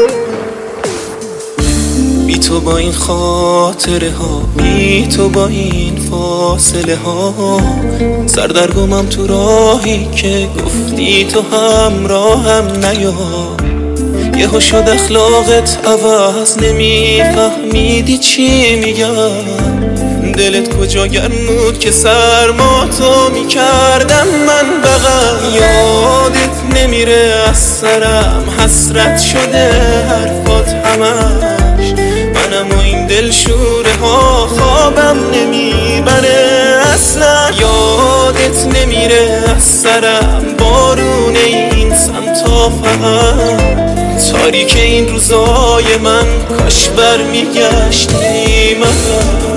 بی تو با این خاطره ها، بی تو با این فاصله ها، سردرگمم تو راهی که گفتی تو همراهم نیا. یهو شد اخلاقت عوض، نمیفهمیدی چی میگم. دلت کجا گرم بود که سرما تو میکردم من بغل. یادت نمیره از سرم حسرت شده حرفات همش. منم و این دل شوره ها خوابم نمیبره اصلا. یادت نمیره از سرم بارون این سمتا فقط. تاریک این روزای من کاش برمیگشتی من.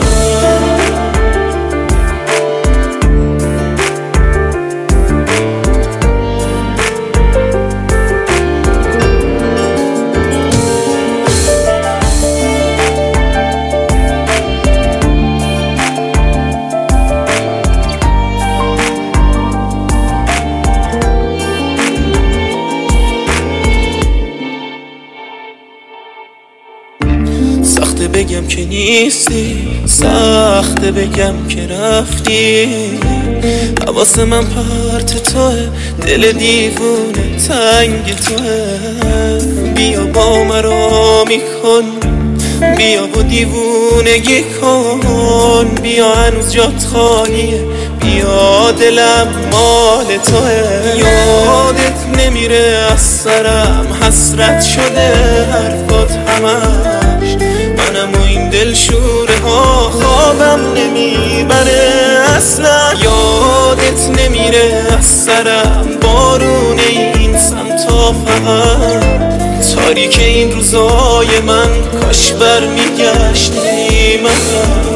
سخته بگم که نیستی، سخته بگم که رفتی. حواس من پرت توه، دل دیوونه تنگ توه. بیا با مرا میکن، بیا و دیوونگی کن. بیا هنوز جات خالیه، بیا دلم مال توه. یادت نمیره از سرم حسرت شده حرفات همش. منم و این دل شوره ها خوابم نمیبره اصلا. یادت نمیره از سرم بارون این سمتا فقط. تاریک این روزای من کاش برمیگشتی من.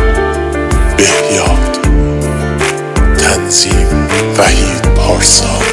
بهیاد تنظیم وحید پارسا.